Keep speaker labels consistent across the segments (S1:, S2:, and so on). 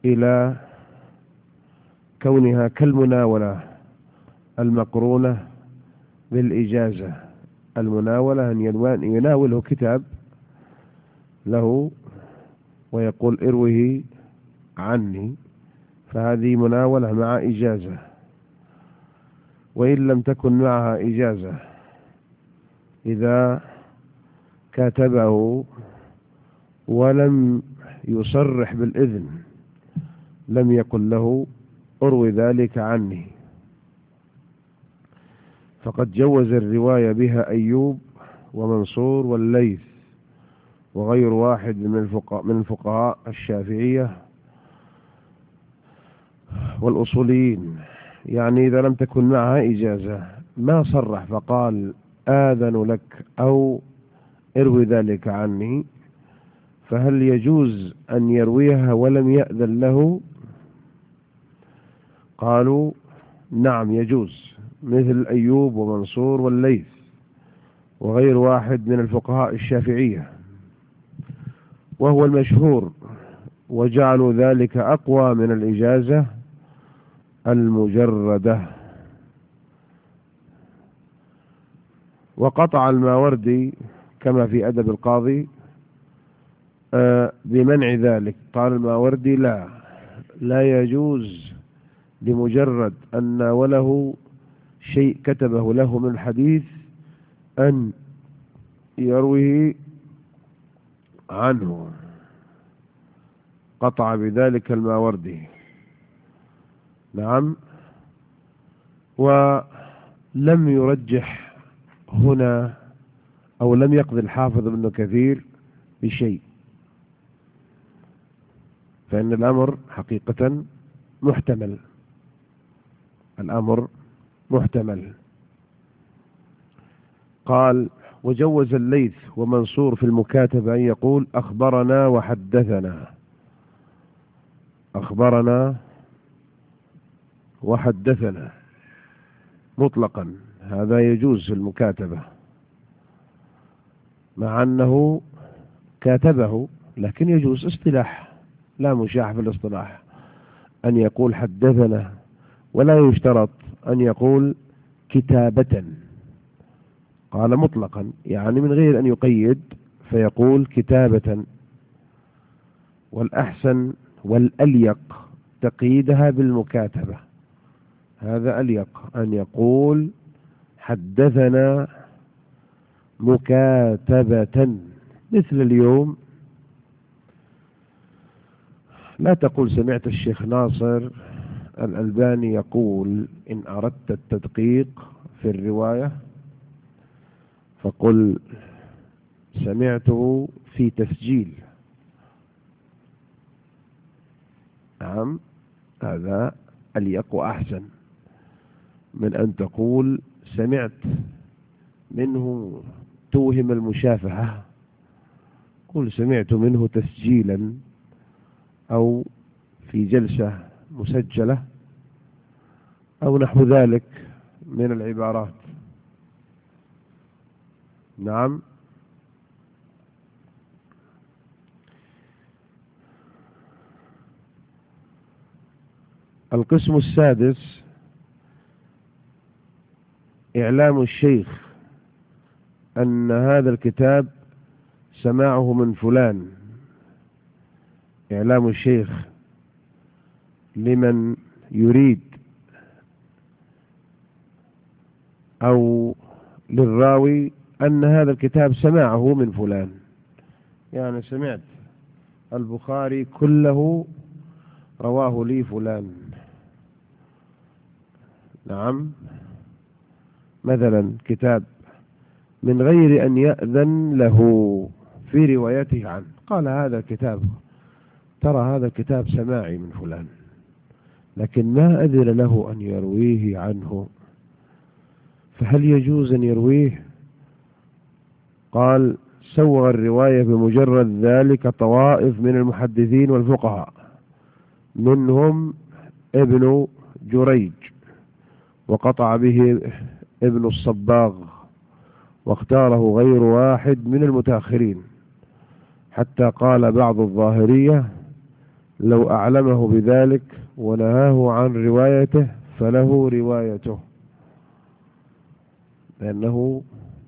S1: إلى كونها كالمناولة المقرونة بالإجازة. المناولة أن يناوله كتاب له ويقول اروه عني، فهذه مناولة مع إجازة. وإن لم تكن معها إجازة، إذا كاتبه ولم يصرح بالإذن لم يقل له اروي ذلك عني. فقد جوز الرواية بها أيوب ومنصور والليث وغير واحد من الفقهاء الشافعية والأصوليين. يعني إذا لم تكن معها إجازة ما صرح فقال آذن لك أو اروي ذلك عني، فهل يجوز أن يرويها ولم يأذن له؟ قالوا نعم يجوز، مثل أيوب ومنصور والليث وغير واحد من الفقهاء الشافعية، وهو المشهور، وجعلوا ذلك أقوى من الإجازة المجردة. وقطع الماوردي كما في أدب القاضي بمنع ذلك. قال الماوردي لا يجوز لمجرد أن ناوله شيء كتبه له من الحديث أن يرويه عنه. قطع بذلك الماوردي. نعم. ولم يرجح هنا أو لم يقضي الحافظ ابن كثير بشيء، فإن الأمر حقيقة محتمل. الأمر محتمل. قال وجوز الليث ومنصور في المكاتبة أن يقول أخبرنا وحدثنا، أخبرنا وحدثنا مطلقا، هذا يجوز في المكاتبة مع أنه كاتبه، لكن يجوز اصطلاح، لا مشاح في الاصطلاح أن يقول حدثنا، ولا يشترط أن يقول كتابة. قال مطلقا يعني من غير أن يقيد، فيقول كتابة. والأحسن والأليق تقييدها بالمكاتبة، هذا أليق أن يقول حدثنا مكاتبة. مثل اليوم لا تقول سمعت الشيخ ناصر الألباني يقول إن أردت التدقيق في الرواية فقل سمعته في تسجيل. نعم، هذا أليق وأحسن من أن تقول سمعت منه توهم المشافهة، قل سمعت منه تسجيلا أو في جلسة مسجلة أو نحو ذلك من العبارات. نعم. القسم السادس إعلام الشيخ أن هذا الكتاب سماعه من فلان. إعلام الشيخ لمن يريد أو للراوي أن هذا الكتاب سماعه من فلان، يعني سمعت البخاري كله رواه لي فلان. نعم، مثلا كتاب من غير أن يأذن له في روايته عنه، قال هذا الكتاب ترى هذا الكتاب سماعي من فلان، لكن ما أذن له أن يرويه عنه، فهل يجوز أن يرويه؟ قال سوغ الرواية بمجرد ذلك طوائف من المحدثين والفقهاء، منهم ابن جريج، وقطع به ابن الصباغ، واختاره غير واحد من المتأخرين، حتى قال بعض الظاهرية لو أعلمه بذلك ونهاه عن روايته فله روايته، لأنه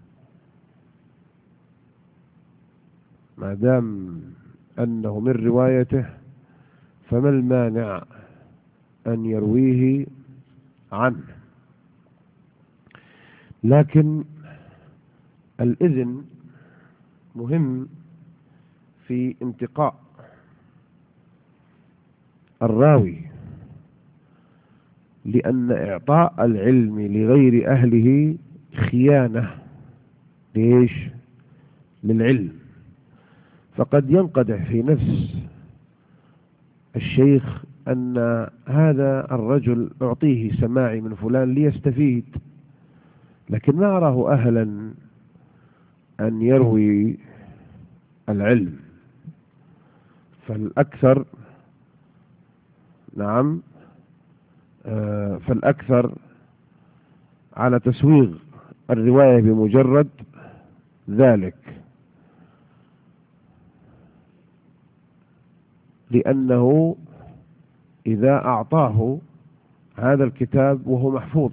S1: ما دام أنه من روايته فما المانع أن يرويه عنه. لكن الإذن مهم في انتقاء الراوي، لأن إعطاء العلم لغير أهله خيانة. ليش؟ للعلم. فقد ينقدح في نفس الشيخ أن هذا الرجل أعطيه سماعي من فلان ليستفيد، لكن ما أراه أهلا أن يروي العلم. فالأكثر نعم فالأكثر على تسويغ الرواية بمجرد ذلك، لأنه إذا أعطاه هذا الكتاب وهو محفوظ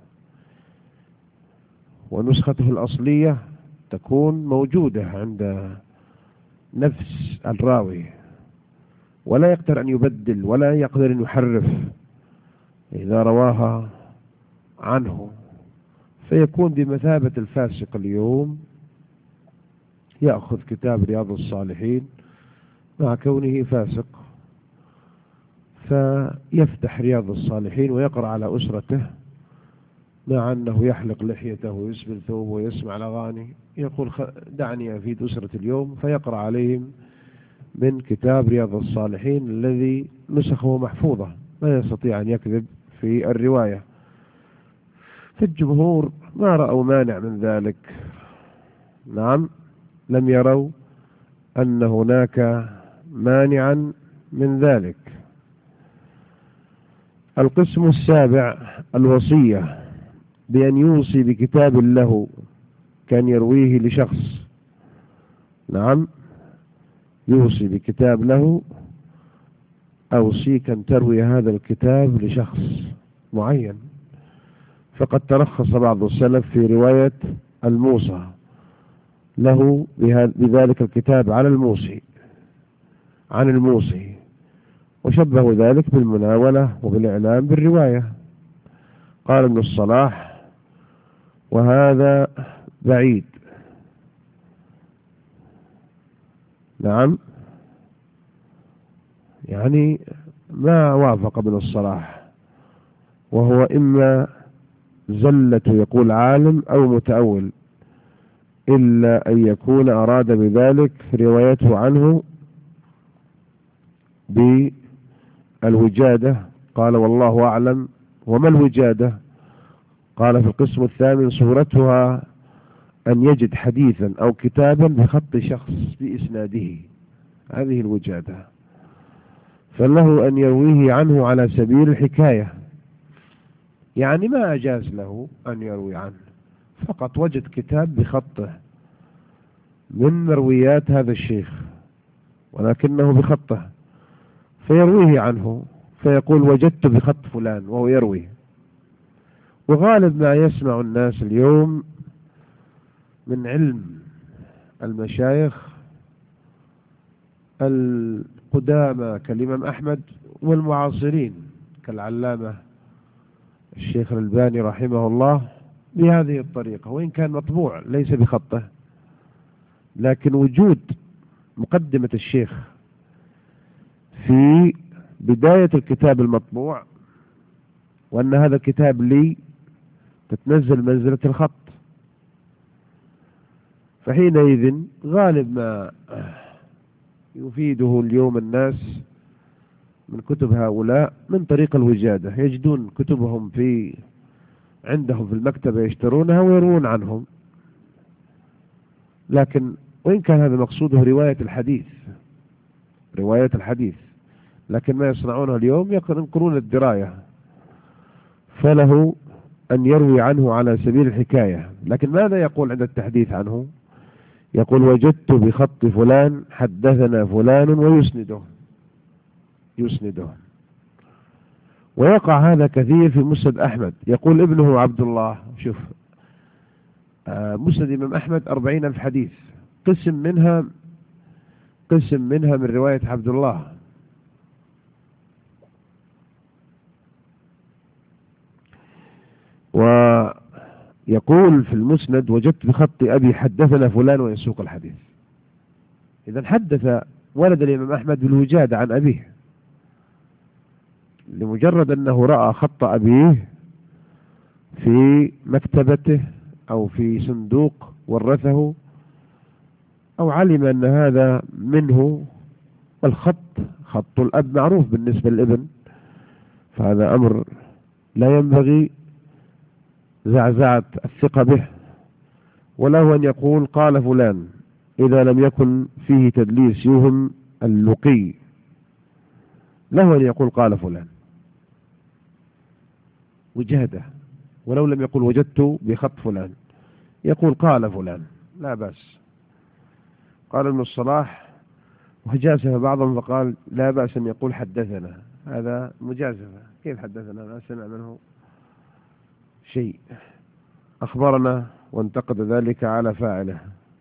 S1: ونسخته الأصلية تكون موجودة عند نفس الراوي، ولا يقدر أن يبدل ولا يقدر أن يحرف إذا رواها عنه، فيكون بمثابة الفاسق اليوم يأخذ كتاب رياض الصالحين مع كونه فاسق، فيفتح رياض الصالحين ويقرأ على أسرته مع أنه يحلق لحيته ويسبل ثوبه ويسمع الأغاني، يقول دعني أفيد أسرة اليوم، فيقرأ عليهم من كتاب رياض الصالحين الذي نسخه محفوظة لا يستطيع أن يكذب في الرواية. فالجمهور ما رأوا مانع من ذلك، نعم، لم يروا أن هناك مانعا من ذلك. القسم السابع الوصية بأن يوصي بكتاب له كان يرويه لشخص، نعم، يوصي بكتاب له: أوصيك أن تروي هذا الكتاب لشخص معين. فقد ترخص بعض السلف في رواية الموصى له بذلك الكتاب على الموصي عن الموصي، وشبهوا ذلك بالمناولة وبالإعلام بالرواية. قال ابن الصلاح: وهذا بعيد. نعم، يعني ما وافق ابن الصلاح، وهو إما زلة يقول عالم أو متأول، إلا أن يكون أراد بذلك روايته عنه بالوجادة. قال: والله أعلم. وما الوجادة؟ قال في القسم الثامن: صورتها أن يجد حديثا أو كتابا بخط شخص بإسناده، هذه الوجادة. فله أن يرويه عنه على سبيل الحكاية، يعني ما أجاز له أن يروي عنه، فقط وجد كتاب بخطه من مرويات هذا الشيخ ولكنه بخطه، فيرويه عنه، فيقول: وجدت بخط فلان، وهو يروي. وغالب ما يسمع الناس اليوم من علم المشايخ القدامى كالإمام أحمد والمعاصرين كالعلامة الشيخ الألباني رحمه الله بهذه الطريقة، وإن كان مطبوع ليس بخطه، لكن وجود مقدمة الشيخ في بداية الكتاب المطبوع وأن هذا الكتاب لي تتنزل منزلة الخط، فحينئذ غالب ما يفيده اليوم الناس من كتب هؤلاء من طريق الوجادة، يجدون كتبهم عندهم في المكتبة يشترونها ويروون عنهم. لكن وإن كان هذا مقصوده رواية الحديث، لكن ما يصنعونه اليوم ينقلون الدراية، فله أن يروي عنه على سبيل الحكاية. لكن ماذا يقول عند التحديث عنه؟ يقول: وجدت بخط فلان، حدثنا فلان، ويسنده. يسنده. ويقع هذا كثير في مسند أحمد. يقول ابنه عبد الله، شوف مسند الإمام أحمد 40,000 حديث، قسم منها من رواية عبد الله. ويقول في المسند: وجدت بخط أبي حدثنا فلان، ويسوق الحديث. إذا حدث ولد الإمام أحمد بالوجادة عن أبيه لمجرد أنه رأى خط أبيه في مكتبته أو في صندوق ورثه، أو علم أن هذا منه. خط الأب معروف بالنسبة للابن، فهذا أمر لا ينبغي زعزعة الثقة به. وله أن يقول قال فلان إذا لم يكن فيه تدليس يوهم اللقي، له أن يقول قال فلان وجهده، ولو لم يقل وجدت بخط فلان يقول قال فلان لا بأس. قال ابن الصلاح: وجازف بعضهم فقال لا بأس أن يقول حدثنا. هذا مجازفة، كيف حدثنا؟ لا سمع منه شيء، أخبرنا، وانتقد ذلك على فاعله.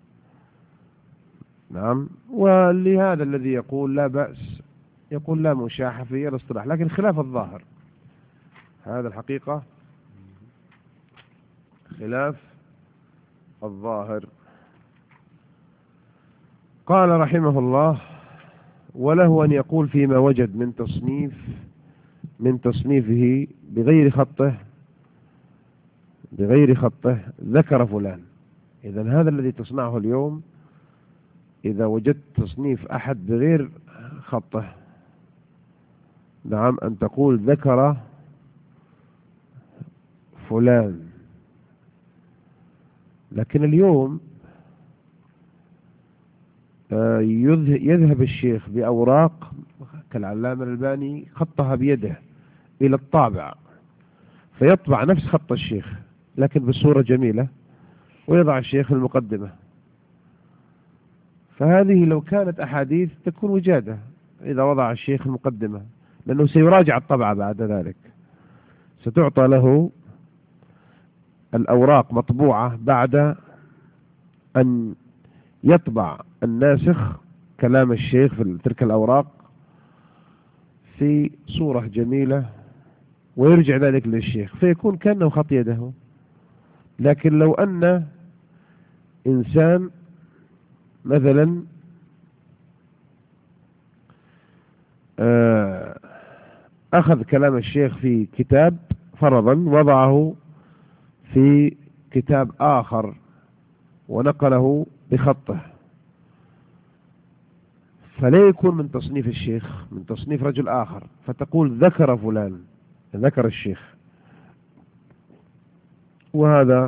S1: نعم. ولهذا الذي يقول لا بأس يقول لا مشاحة في الاصطلاح، لكن خلاف الظاهر. هذا الحقيقة خلاف الظاهر. قال رحمه الله: وله أن يقول فيما وجد من تصنيفه بغير خطه ذكر فلان. إذا هذا الذي تصنعه اليوم، إذا وجدت تصنيف أحد بغير خطه، نعم، أن تقول ذكر فلان. لكن اليوم يذهب الشيخ بأوراق كالعلامة الألباني خطها بيده إلى الطابع، فيطبع نفس خط الشيخ لكن بصورة جميلة، ويضع الشيخ المقدمة. فهذه لو كانت أحاديث تكون وجادة إذا وضع الشيخ المقدمة، لأنه سيراجع الطبعة بعد ذلك، ستعطى له الأوراق مطبوعة بعد أن يطبع الناسخ كلام الشيخ في تلك الأوراق في صورة جميلة، ويرجع ذلك للشيخ فيكون كأنه خط يده. لكن لو أن إنسان مثلا أخذ كلام الشيخ في كتاب فرضا، وضعه في كتاب آخر ونقله بخطه، فلا يكون من تصنيف الشيخ، من تصنيف رجل آخر، فتقول ذكر فلان، ذكر الشيخ. وهذا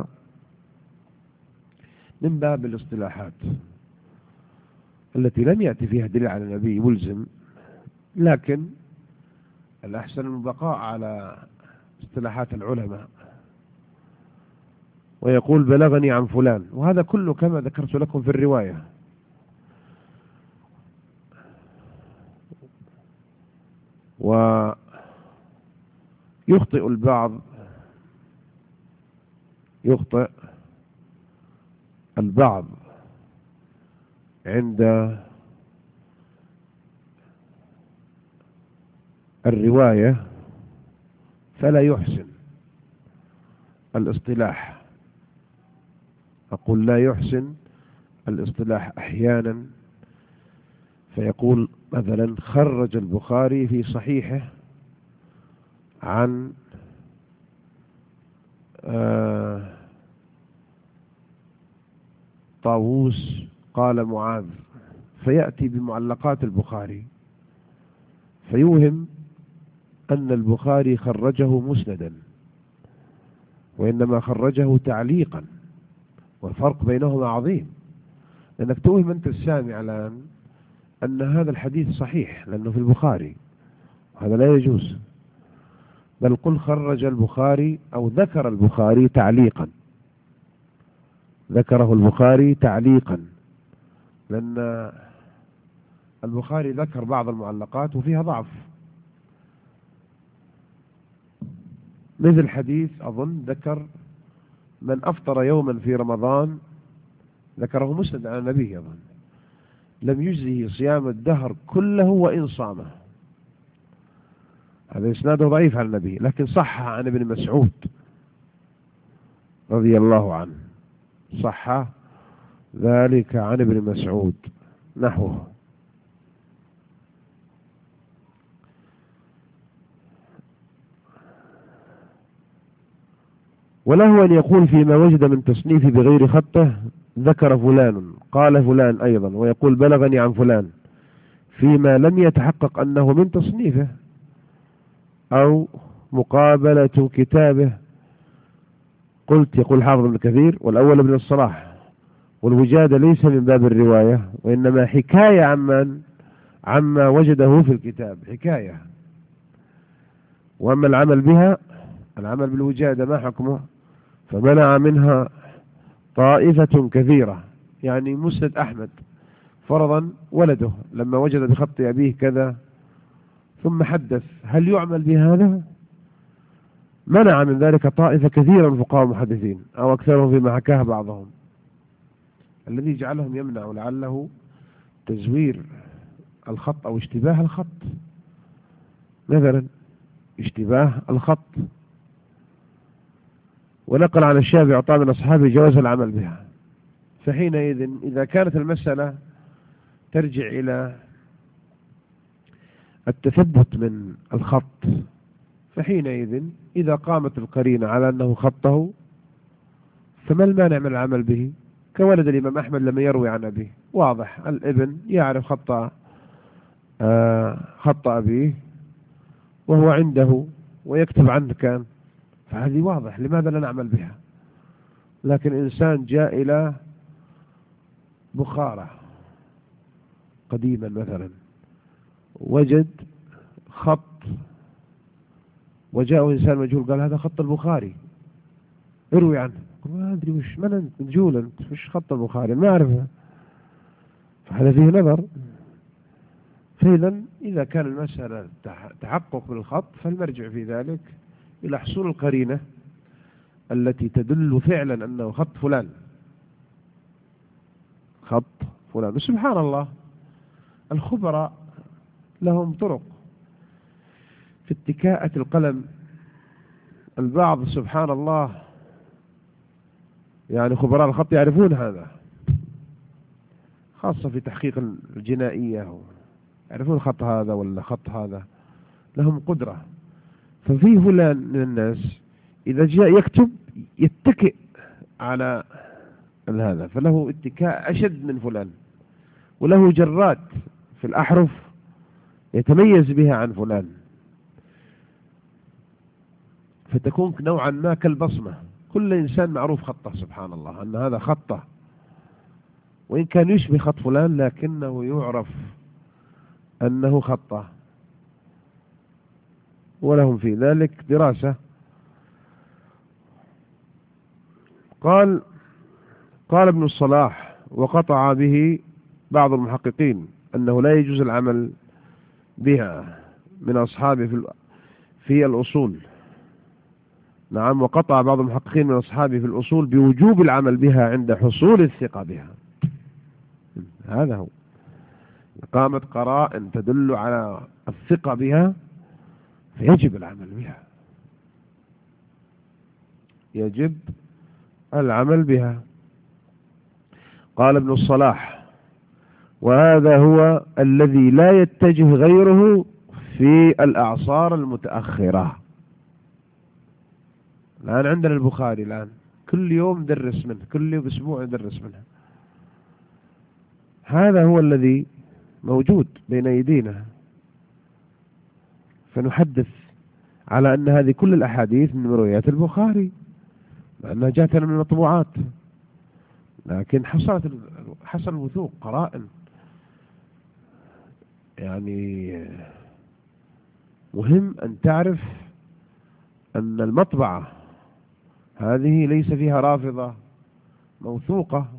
S1: من باب الاصطلاحات التي لم يأتي فيها دليل على النبي ملزم، لكن الأحسن البقاء على اصطلاحات العلماء. ويقول بلغني عن فلان، وهذا كله كما ذكرت لكم في الرواية. ويخطئ البعض عند الرواية فلا يحسن الاصطلاح. أقول لا يحسن الاصطلاح أحيانا، فيقول مثلا خرج البخاري في صحيحه عن طاووس قال معاذ، فيأتي بمعلقات البخاري فيوهم أن البخاري خرجه مسندا، وإنما خرجه تعليقا، والفرق بينهما عظيم. لأنك توهم أنت السامع الآن أن هذا الحديث صحيح لأنه في البخاري، وهذا لا يجوز. بل قل خرج البخاري أو ذكر البخاري تعليقا، ذكره البخاري تعليقا، لأن البخاري ذكر بعض المعلقات وفيها ضعف، مثل حديث أظن ذكر من أفطر يوما في رمضان، ذكره مسند عن النبي أظن، لم يجزه صيام الدهر كله وإن صامه. هذا إسناده ضعيف عن النبي، لكن صح عن ابن مسعود رضي الله عنه، صح ذلك عن ابن مسعود نحوه. وله أن يقول فيما وجد من تصنيف بغير خطه ذكر فلان قال فلان أيضا، ويقول بلغني عن فلان فيما لم يتحقق أنه من تصنيفه أو مقابلة كتابه. قلت يقول حافظ ابن كثير والأول ابن الصلاح، والوجادة ليس من باب الرواية وإنما حكاية عما وجده في الكتاب، حكاية. وأما العمل بها، العمل بالوجادة ما حكمه؟ فمنع منها طائفة كثيرة. يعني مسند أحمد فرضا ولده لما وجد بخط أبيه كذا ثم حدث، هل يعمل بهذا؟ منع من ذلك طائفة كثيرة من فقهاء المحدثين أو أكثرهم فيما حكاه بعضهم. الذي جعلهم يمنع لعله تزوير الخط أو اشتباه الخط، مثلا اشتباه الخط. ونقل عن الشافعي وعطاء من أصحابه جواز العمل بها. فحينئذ إذا كانت المسألة ترجع إلى التثبت من الخط، فحينئذ إذا قامت القرينة على أنه خطه فما المانع من العمل به؟ كولد الإمام أحمد لما يروي عن أبيه، واضح الابن يعرف خط أبيه وهو عنده ويكتب عنه كان، فهذه واضح، لماذا لا نعمل بها؟ لكن إنسان جاء إلى بخارى قديما مثلا وجد خط، وجاء إنسان مجهول قال هذا خط البخاري اروي عنه، ما أدري وش، من أنت مجهول، أنت وش خط البخاري ما أعرفه، فهذا فيه نظر. فإذا إذا كان المسألة تحقق بالخط فالمرجع في ذلك إلى حصول القرينة التي تدل فعلا أنه خط فلان، خط فلان. وسبحان الله الخبراء لهم طرق في اتكاءة القلم. البعض سبحان الله يعني خبراء الخط يعرفون هذا، خاصة في تحقيق الجنائية، يعرفون الخط هذا ولا خط هذا، لهم قدرة. ففي فلان من الناس إذا جاء يكتب يتكئ على هذا، فله اتكاء أشد من فلان، وله جرات في الأحرف يتميز بها عن فلان، فتكون نوعا ما كالبصمة، كل إنسان معروف خطه سبحان الله أن هذا خطه، وإن كان يشبه خط فلان لكنه يعرف أنه خطه، ولهم في ذلك دراسة. قال ابن الصلاح وقطع به بعض المحققين أنه لا يجوز العمل بها من أصحابه في الأصول. نعم، وقطع بعض المحققين من أصحابه في الأصول بوجوب العمل بها عند حصول الثقة بها. هذا هو، قامت قرائن تدل على الثقة بها فيجب العمل بها، يجب العمل بها. قال ابن الصلاح وهذا هو الذي لا يتجه غيره في الأعصار المتأخرة. الآن عندنا البخاري، الآن كل يوم ندرس منه، كل يوم أسبوع ندرس منه، هذا هو الذي موجود بين أيدينا، فنحدث على أن هذه كل الأحاديث من مرويات البخاري مع أنها جاءتنا من المطبوعات، لكن حصل الوثوق قرائن. يعني مهم أن تعرف أن المطبعة هذه ليس فيها رافضة، موثوقة،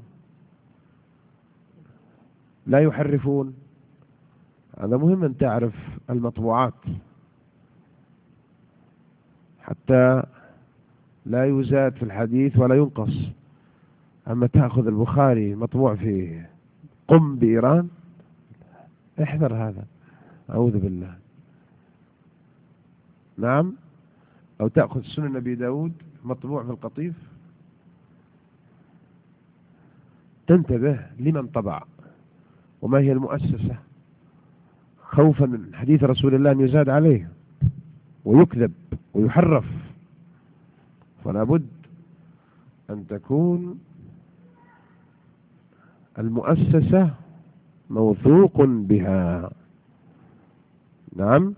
S1: لا يحرفون. هذا مهم أن تعرف المطبوعات حتى لا يزاد في الحديث ولا ينقص. أما تأخذ البخاري مطبوع في قم بإيران، احذر هذا، أعوذ بالله. نعم. أو تأخذ سنن أبي داود مطبوع في القطيف، تنتبه لمن طبع وما هي المؤسسة، خوفا من حديث رسول الله أن يزاد عليه ويكذب ويحرف. فلا بد أن تكون المؤسسة موثوق بها. نعم.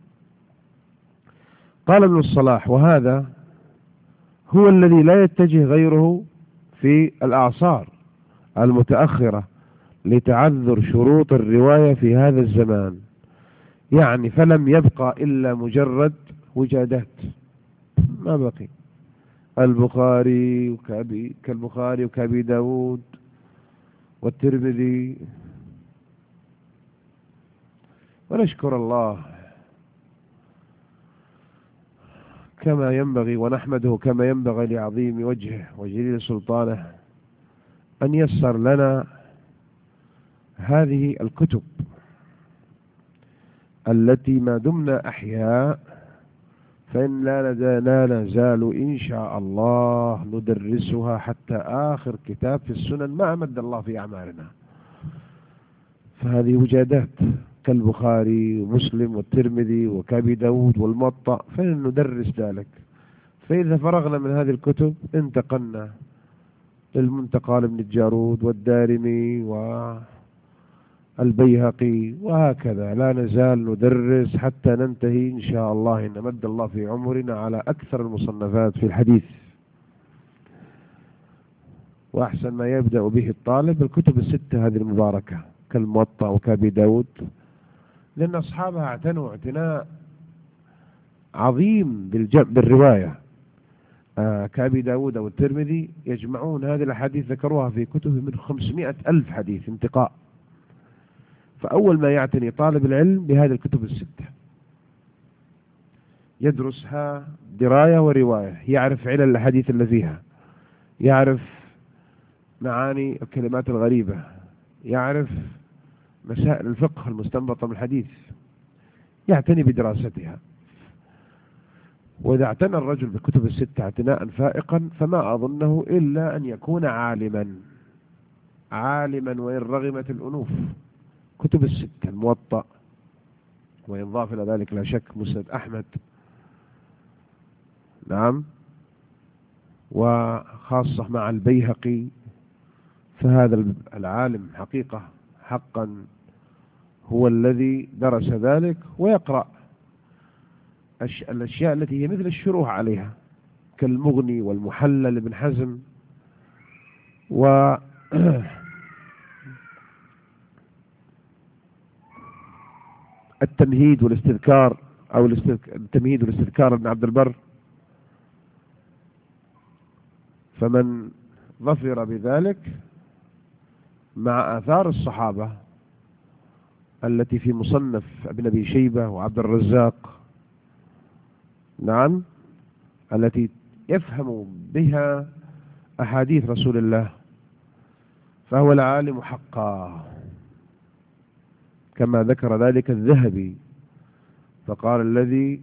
S1: قال ابن الصلاح: وهذا هو الذي لا يتجه غيره في الأعصار المتأخرة لتعذر شروط الرواية في هذا الزمان، يعني فلم يبقى إلا مجرد وجادات، ما بقي البخاري كالبخاري وكأبي داود والترمذي. ونشكر الله كما ينبغي ونحمده كما ينبغي لعظيم وجهه وجليل سلطانه أن يسر لنا هذه الكتب التي ما دمنا أحياء فإن لا نزال إن شاء الله ندرسها حتى آخر كتاب في السنن ما أمد الله في أعمارنا. فهذه وجادات كالبخاري ومسلم والترمذي وكأبي داود والموطأ، فإن ندرس ذلك. فإذا فرغنا من هذه الكتب انتقلنا للمنتقى لابن الجارود والدارمي والبيهقي، وهكذا لا نزال ندرس حتى ننتهي إن شاء الله إن مد الله في عمرنا على أكثر المصنفات في الحديث. وأحسن ما يبدأ به الطالب الكتب الستة هذه المباركة كالموطأ وكأبي داود، لأن أصحابها اعتنوا اعتناء عظيم بالرواية. كأبي داود أو الترمذي يجمعون هذه الحديث ذكروها في كتب من 500,000 حديث انتقاء. فأول ما يعتني طالب العلم بهذه الكتب الستة يدرسها دراية ورواية، يعرف علل الحديث اللي فيها، يعرف معاني الكلمات الغريبة، يعرف مسائل الفقه المستنبطة من الحديث، يعتني بدراستها. وإذا اعتنى الرجل بالكتب الستة اعتناء فائقا فما أظنه إلا أن يكون عالما وإن رغمت الأنوف. كتب الستة الموطأ، وينضاف إلى ذلك لا شك مسند أحمد، نعم، وخاصة مع البيهقي. فهذا العالم حقا هو الذي درس ذلك ويقرأ الأشياء التي هي مثل الشروح عليها كالمغني والمحلى لابن حزم و التمهيد والاستذكار أو التمهيد والاستذكار ابن عبد البر. فمن ظفر بذلك مع آثار الصحابة التي في مصنف ابن أبي شيبة وعبد الرزاق، نعم، التي يفهم بها أحاديث رسول الله، فهو العالم حقا كما ذكر ذلك الذهبي. فقال الذي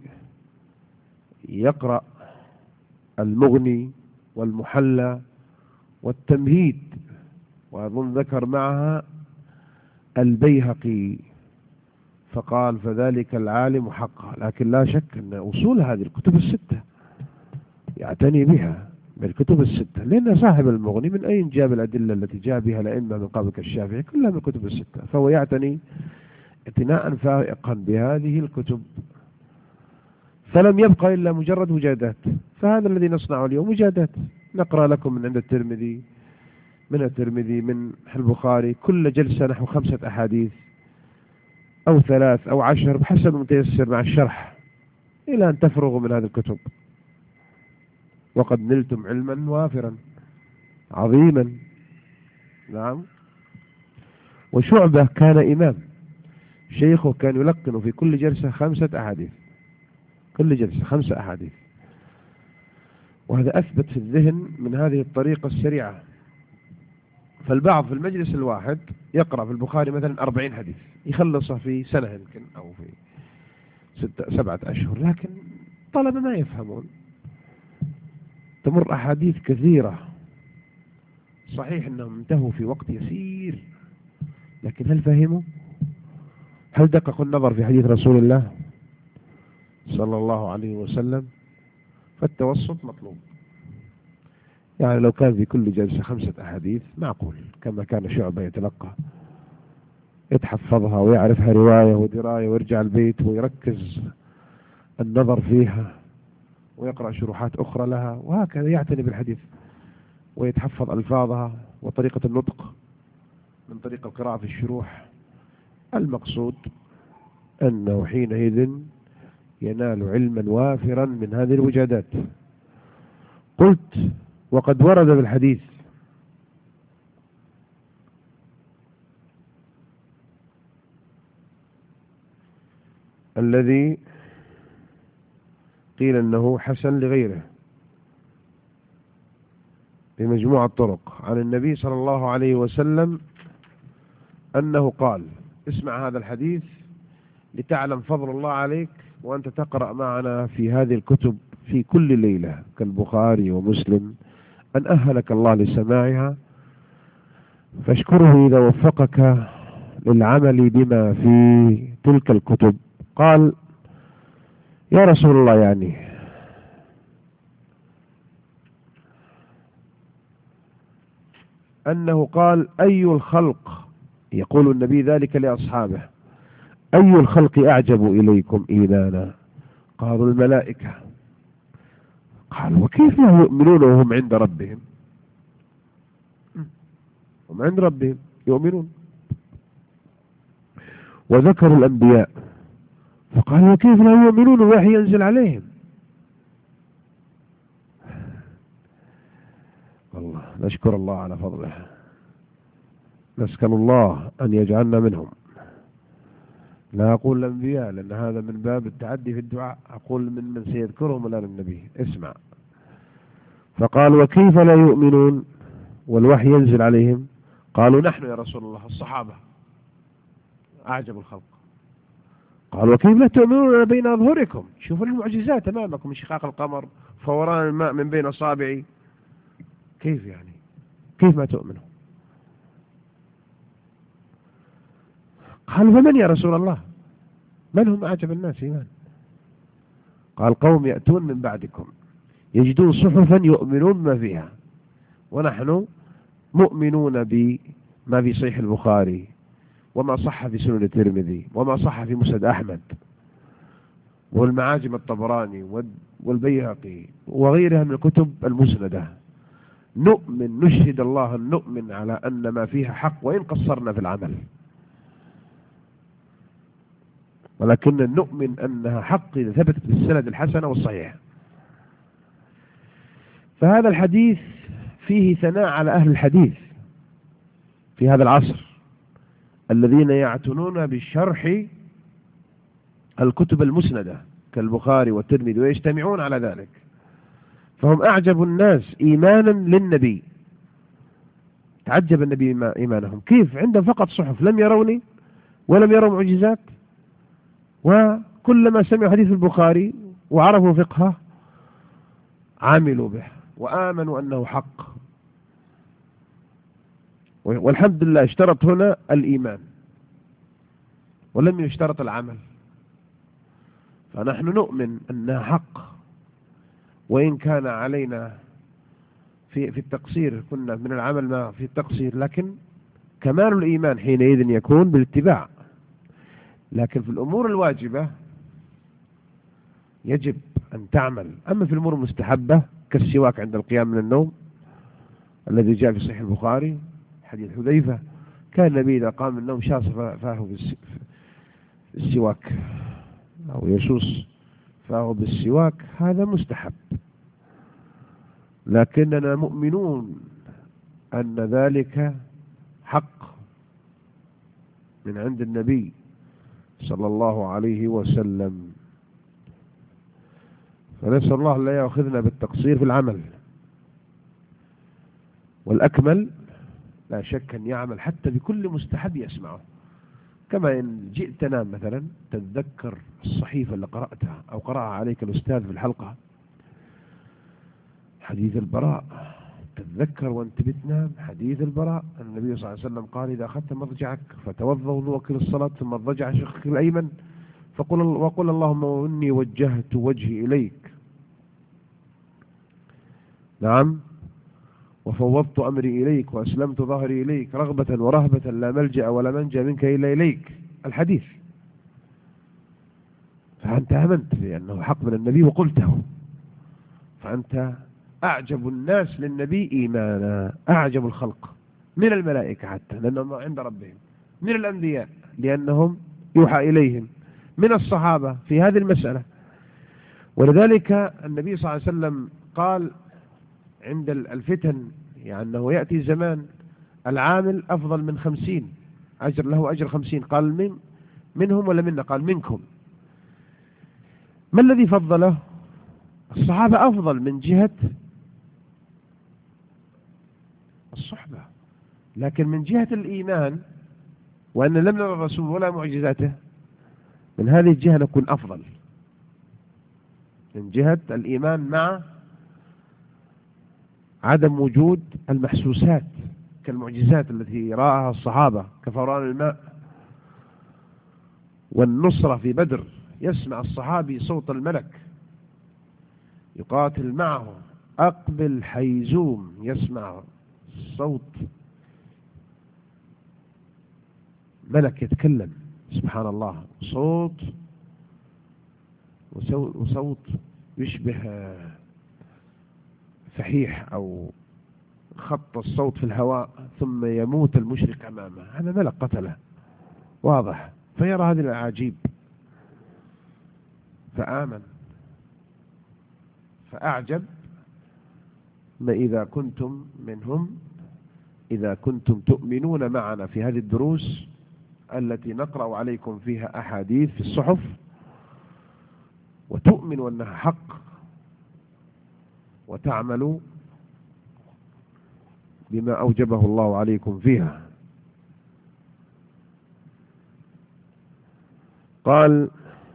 S1: يقرأ المغني والمحلى والتمهيد، وأظن ذكر معها البيهقي، فقال فذلك العالم حقا. لكن لا شك أن أصول هذه الكتب الستة يعتني بها بالكتب الستة، لأن صاحب المغني من أين جاب الأدلة التي جاء بها الأئمة من قبل كالشافعي؟ كلها من الكتب الستة. فهو يعتني اعتناء فائقا بهذه الكتب، فلم يبقى إلا مجرد وجادات. فهذا الذي نصنعه اليوم وجادات، نقرأ لكم من عند الترمذي، من البخاري كل جلسة نحو 5 أحاديث أو 3 أو 10 بحسب المتيسر مع الشرح، إلى أن تفرغوا من هذه الكتب وقد نلتم علما وافرا عظيما. نعم. وشعبة كان إمام، شيخه كان يلقن في كل جلسة 5 أحاديث، كل جلسة 5 أحاديث. وهذا أثبت في الذهن من هذه الطريقة السريعة. فالبعض في المجلس الواحد يقرأ في البخاري مثلا 40 حديث يخلصه في سنة يمكن أو في 7 أشهر، لكن طلبة ما يفهمون. تمر أحاديث كثيرة صحيح أنهم انتهوا في وقت يسير، لكن هل فهموا؟ هل دققوا النظر في حديث رسول الله صلى الله عليه وسلم؟ فالتوسط مطلوب. يعني لو كان في كل جلسة 5 أحاديث معقول، كما كان شعبة يتلقى، يتحفظها ويعرفها رواية ودراية، ويرجع البيت ويركز النظر فيها ويقرأ شروحات أخرى لها، وهكذا يعتني بالحديث ويتحفظ ألفاظها وطريقة النطق من طريق القراءة في الشروح. المقصود أنه حينئذ ينال علما وافرا من هذه الوجادات. قلت: وقد ورد بالحديث الذي قيل أنه حسن لغيره بمجموعة طرق عن النبي صلى الله عليه وسلم أنه قال: اسمع هذا الحديث لتعلم فضل الله عليك وأنت تقرأ معنا في هذه الكتب في كل ليلة كالبخاري ومسلم، أن أهلك الله لسماعها، فاشكره إذا وفقك للعمل بما في تلك الكتب. قال: يا رسول الله، يعني أنه قال: أي الخلق، يقول النبي ذلك لأصحابه، أي الخلق أعجب إليكم إيمانا؟ قالوا: الملائكة. قال: وكيف لا يؤمنون وهم عند ربهم؟ هم عند ربهم يؤمنون. وذكروا الأنبياء، فقال: وكيف لا يؤمنون وحي ينزل عليهم؟ والله نشكر الله على فضله، نسأل الله أن يجعلنا منهم. لا أقول الأنبياء لأن هذا من باب التعدي في الدعاء، أقول من سيذكرهم الآن النبي. اسمع، فقال: وكيف لا يؤمنون والوحي ينزل عليهم؟ قالوا: نحن يا رسول الله، الصحابة أعجب الخلق. قال: وكيف لا تؤمنون بين أظهركم؟ شوفوا المعجزات أمامكم، انشقاق القمر، فوران الماء من بين أصابعي، كيف يعني؟ كيف ما تؤمنوا؟ قال: فمن يا رسول الله؟ من هم أعجب الناس إيمان؟ قال: قوم يأتون من بعدكم يجدون صحفا يؤمنون ما فيها، ونحن مؤمنون بما في صحيح البخاري وما صح في سنن الترمذي وما صح في مسند أحمد والمعاجم الطبراني والبيهقي وغيرها من الكتب المسندة. نؤمن، نشهد الله أن نؤمن على أن ما فيها حق وإن قصرنا في العمل، ولكن نؤمن أنها حق إذا ثبتت بالسند الحسن والصحيح. فهذا الحديث فيه ثناء على أهل الحديث في هذا العصر الذين يعتنون بشرح الكتب المسندة كالبخاري والترمذي ويجتمعون على ذلك، فهم أعجب الناس إيمانا للنبي. تعجب النبي إيمانهم، كيف عندهم فقط صحف، لم يروني ولم يروا معجزات، وكلما سمعوا حديث البخاري وعرفوا فقهه عملوا به وآمنوا أنه حق. والحمد لله اشترط هنا الإيمان ولم يشترط العمل، فنحن نؤمن أنها حق وإن كان علينا في التقصير، كنا من العمل ما في التقصير، لكن كمال الإيمان حينئذ يكون بالاتباع. لكن في الأمور الواجبة يجب أن تعمل. أما في الأمور المستحبة كالسواك عند القيام من النوم الذي جاء في صحيح البخاري حديث حذيفة، كان النبي إذا قام من النوم شاص فاه بالسواك أو يشوص فاه بالسواك، هذا مستحب، لكننا مؤمنون أن ذلك حق من عند النبي صلى الله عليه وسلم. ونسأل الله لا يأخذنا بالتقصير في العمل. والأكمل لا شك أن يعمل حتى بكل مستحب يسمعه. كما إن جئت تنام مثلا تتذكر الصحيفة اللي قرأتها أو قرأها عليك الأستاذ في الحلقة، حديث البراء، تتذكر وانت بتنام حديث البراء. النبي صلى الله عليه وسلم قال: إذا أخذت مضجعك فتوضأ وضوءك للصلاة ثم اضطجع شقك الأيمن وقل اللهم إني وجهت وجهي إليك، نعم، وفوضت أمري إليك وأسلمت ظهري إليك رغبة ورهبة لا ملجأ ولا منجأ منك إلا إليك، الحديث. فأنت آمنت بأنه حق من النبي وقلته، فأنت أعجب الناس للنبي إيمانا، أعجب الخلق من الملائكة حتى لأنهم عند ربهم، من الأنبياء لأنهم يوحى إليهم، من الصحابة في هذه المسألة. ولذلك النبي صلى الله عليه وسلم قال عند الفتن، يعني أنه يأتي زمان العامل أفضل من 50 أجر، له أجر 50. قال منهم ولا منا؟ قال منكم. ما الذي فضله؟ الصحابة أفضل من جهة الصحبة، لكن من جهة الإيمان وأن لم نرى الرسول ولا معجزاته، من هذه الجهة نكون أفضل من جهة الإيمان مع عدم وجود المحسوسات كالمعجزات التي رآها الصحابة كفوران الماء والنصرة في بدر. يسمع الصحابي صوت الملك يقاتل معه، أقبل حيزوم، يسمع صوت ملك يتكلم، سبحان الله، صوت وصوت يشبه فحيح أو خط الصوت في الهواء، ثم يموت المشرك أمامه. هذا ملك قتله واضح، فيرى هذه الأعاجيب فآمن. فأعجب ما إذا كنتم منهم، إذا كنتم تؤمنون معنا في هذه الدروس التي نقرأ عليكم فيها أحاديث في الصحف وتؤمنوا أنها حق وتعملوا بما أوجبه الله عليكم فيها. قال: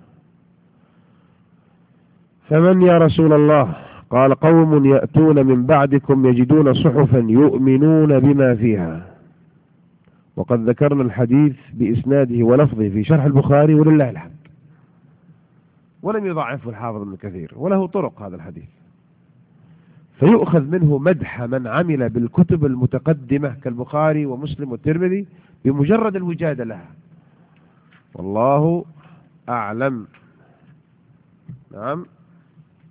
S1: فمن يا رسول الله؟ قال: قوم يأتون من بعدكم يجدون صحفا يؤمنون بما فيها. وقد ذكرنا الحديث بإسناده ولفظه في شرح البخاري ولله الحمد، ولم يضعفه الحافظ ابن كثير، وله طرق هذا الحديث، فيؤخذ منه مدح من عمل بالكتب المتقدمة كالبخاري ومسلم والترمذي بمجرد الوجادة لها، والله أعلم. نعم.